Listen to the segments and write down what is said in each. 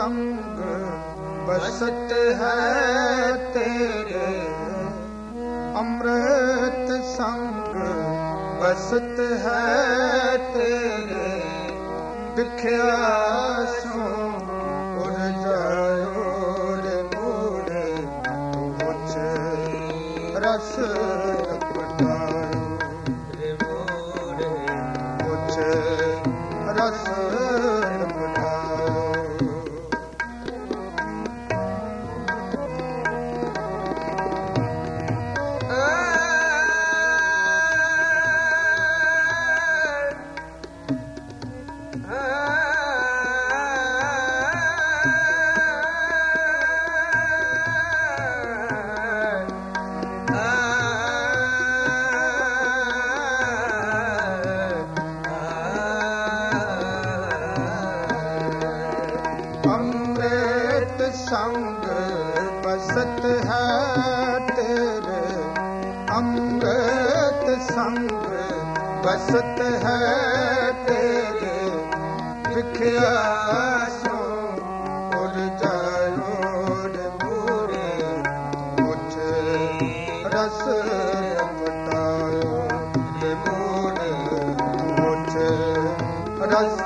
संग बसत है तेरे, अमृत संग बसत है तेरे, बिख्या सो उड़ जायो रे मोरे, मुझ रस पटायो रे मोरे, मुझ रस संग बसत है तेरे, अमृत संग बसत है तेरे, बिख्या सो उड़ जायो रे मोरे, मुझ रस पटायो रे मोरे, मुझ रस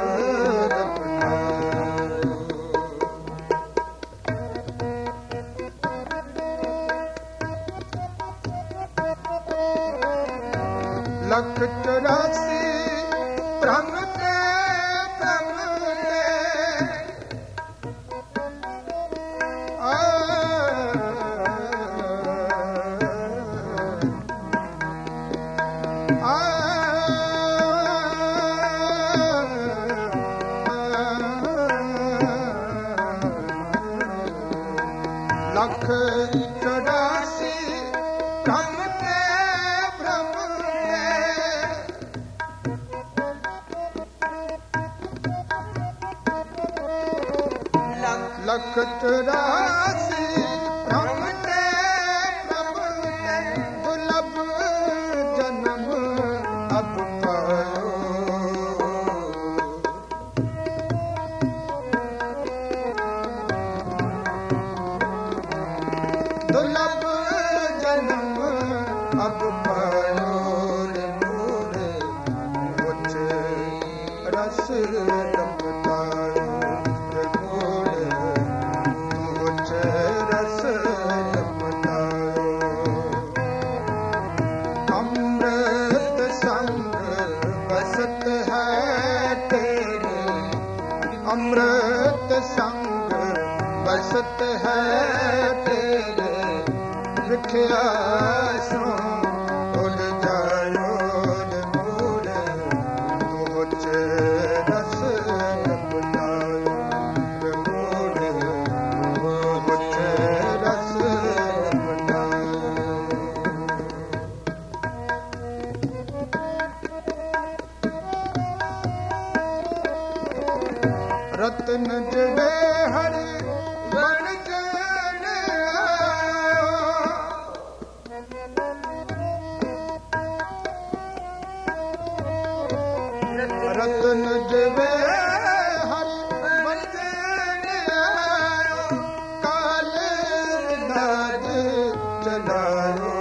लख 84 भ्रम ते भ्रम ते, लख 84 भ्रम ते भ्रम ते, लख 84 भ्रम ते भ्रम ते, दुर्लभ जन्म अब पायो, दुर्लभ जन्म अब पायो रे मोरे, मुझ रस पटायो रे मोरे, मुझ रस पटायो। अमृत संग बसत है तेरे, अमृत संग बसत है तेरे, बिख्या सो उड़ जायो रे मोरे, मुझ रस पटायो रे मोरे, मुझ रस पटायो। रत्न जड़े हरि बन जन आयो, रत्न जड़े हरि बन जन आयो, काल नाद चलायो,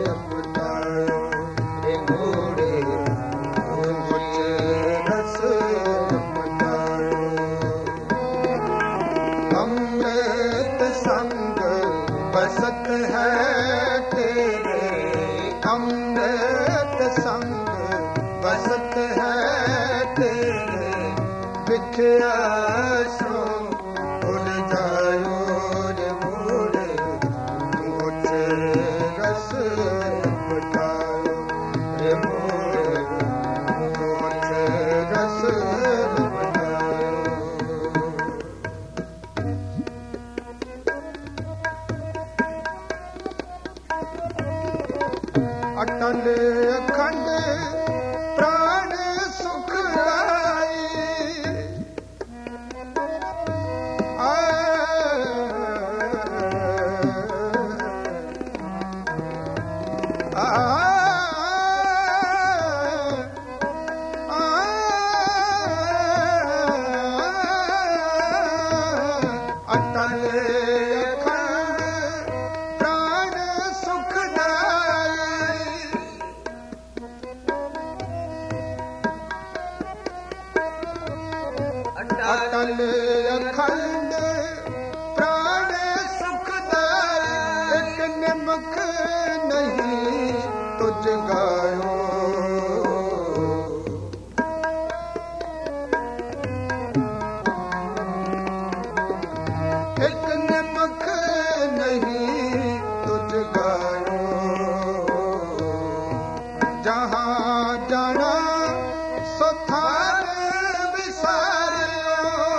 अपनायो रे मोरे कुछ रस अपनायो अमृत संग बसत है तेरे अमृत संग बसत है तेरे बिखया सो भूल जायो रे मोरे कुछ रस अपनायो रे मोरे कुछ रस अपनायो अटल अखंड प्राण सुखदाई अटल अखंड प्राण सुखदाई अटल अखंड प्राण सुखदाई एक निमक नहीं तुझ गायो एक निमक नहीं तुझ गायो जहाँ जाना सो थार विसारियो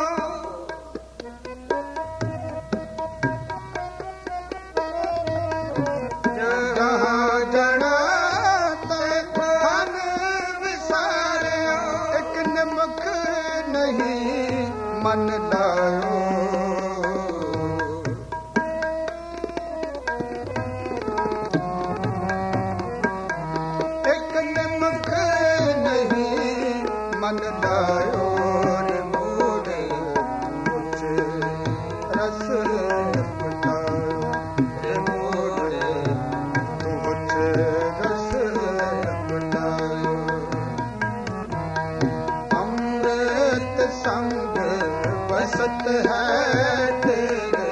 जहाँ जाना थार विसारियो एक निमक नहीं मन लायो एक निमक नहीं मन लायो रे मोरे कुछ रस अपनायो रे मोरे कुछ रस अपनायो अमृत संग बसत है तेरे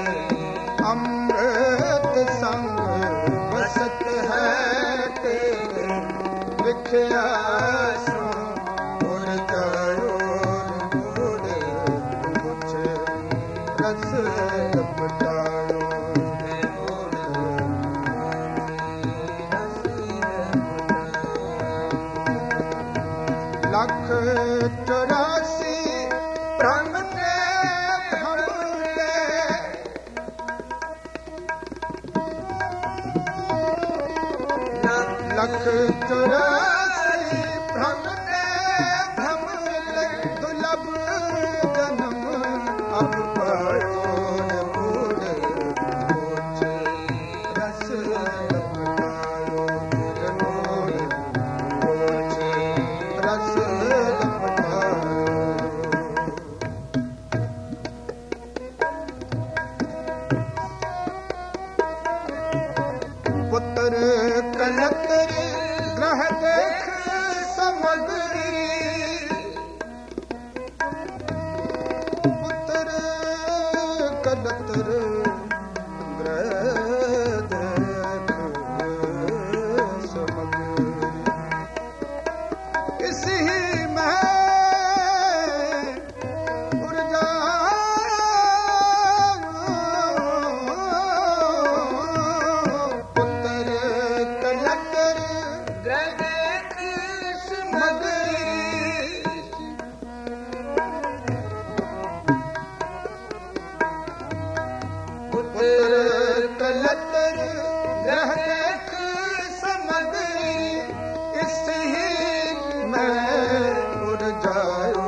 अमृत संग बसत है तेरे बिखया सो भूल जायो रे मोरे कुछ रस अपनायो रे मोरे रस अपनायो लख 84 भ्रम ने भ्रमले लख 84 भ्रम ने भ्रमले दुर्लभ जन्म अब पायो रे मोरे कुछ रस अपनायो रे मोरे कुछ रस अपनायो पुत्र कलतर ग्रह देख समगरी पुत्र कलतर ग्रह देख समगरी इसी में ऊर्जा पुत्र कलतर ग्रह देख समगरी पुत्र कलतर ग्रह देख समगरी इसी में उड़ जायो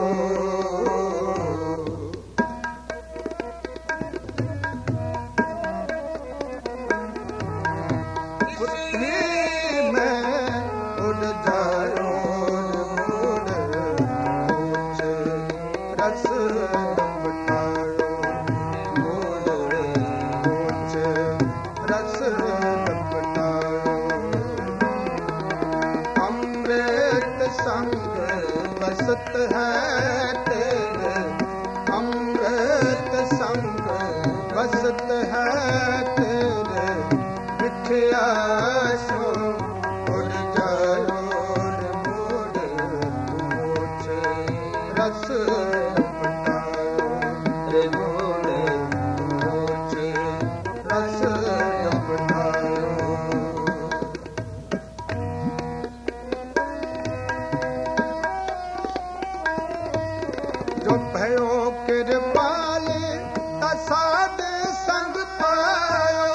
उसी में उड़ जायो बसत है तेरे अमृत संग बसत है तेरे मिठिया सो उड़ जायो रे मोड़ मूछ रस अपनायो रे मोड़ मूछ रस अपनायो। जो भयो कृपाल साध संग पायो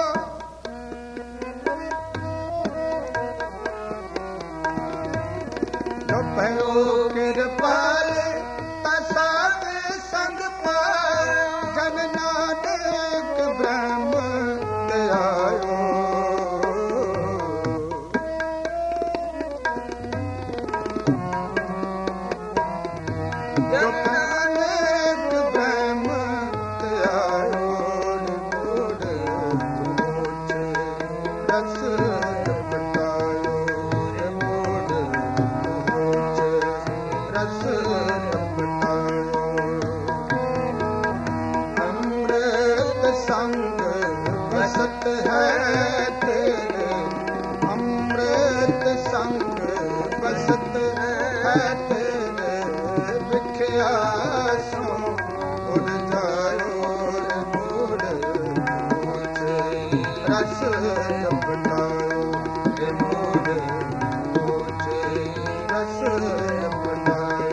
जो भयो कृपाल साध संग पायो जन नानक ब्रह्म ते आयो। जो नानक ब्रह्म ते आयो मोड़ मूछ रस अपनायो रे मोड़ मूछ रस अपनायो। अमृत संग बसत है तेरे अमृत संग बसत है तेरे मिठिया सो उड़ जायो रे मोड़ मूछ रस अपनायो रे मोड़ मूछ रस अपनायो।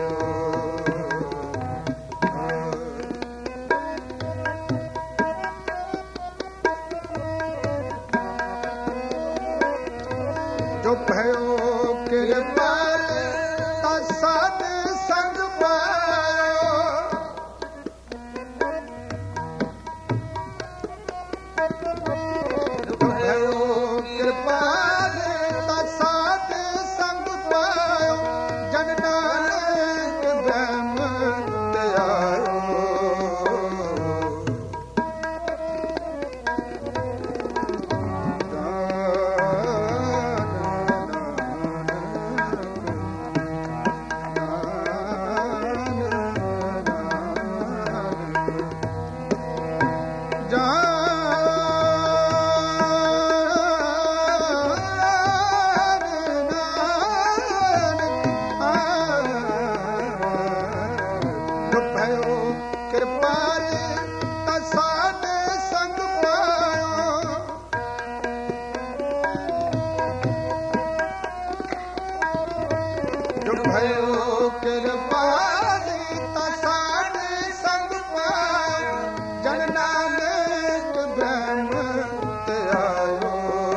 जो भयो कृपाल साध संग पायो जो भयो कृपाल साध संग पायो जन नानक ब्रह्म ते आयो। जो भयो कृपाल साध संग पायो जो भयो कृपाल साध संग पायो जन नानक ब्रह्म ते आयो।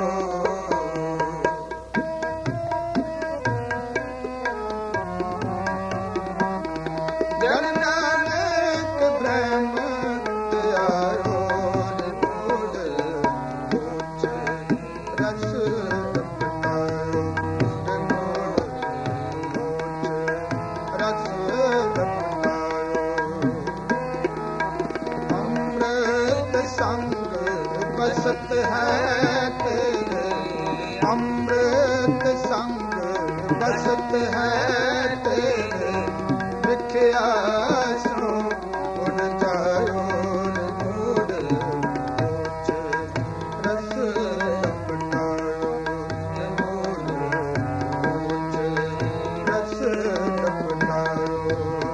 जन नानक ब्रह्म ते आयो रे मोड़ मूछ रस अपनायो रे मोड़ मूछ रस अपनायो। अमृत संग बसत है तेरे अमृत संग बसत है तेरे मिठिया सो उड़ जायो रे मोड़ मूछ रस अपनायो रे मोड़ मूछ रस अपनायो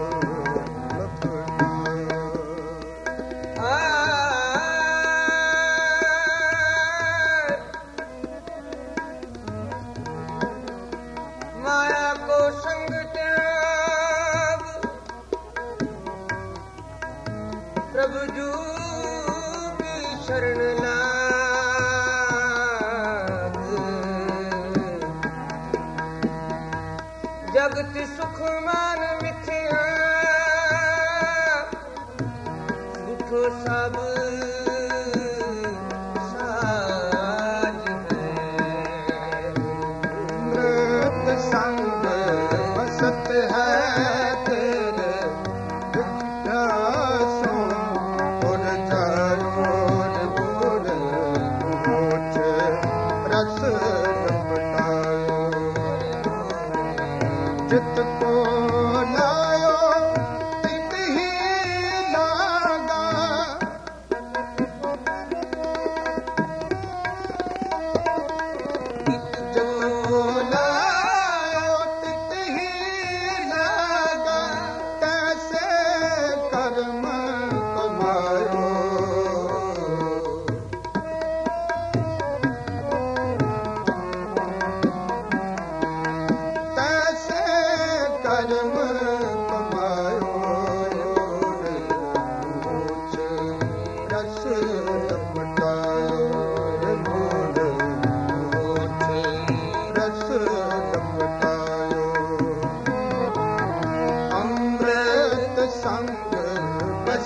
माया को संग त्याग प्रभु जू की शरण लाग जगत सुख मान मिथ्या दुख सब संग बसत है तेरे मिठिया सो उड़ जायो रे मोड़ मूछ रस अपनायो। चित को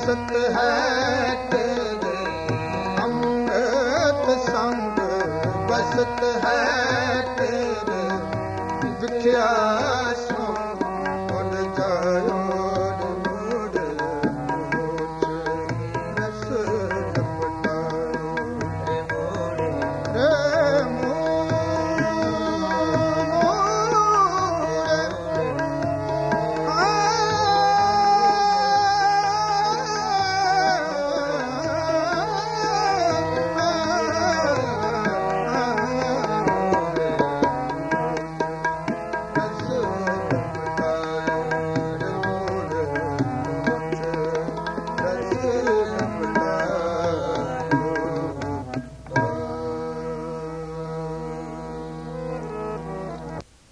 बसत है तेरे अमृत संग बसत है तेरे विख्यात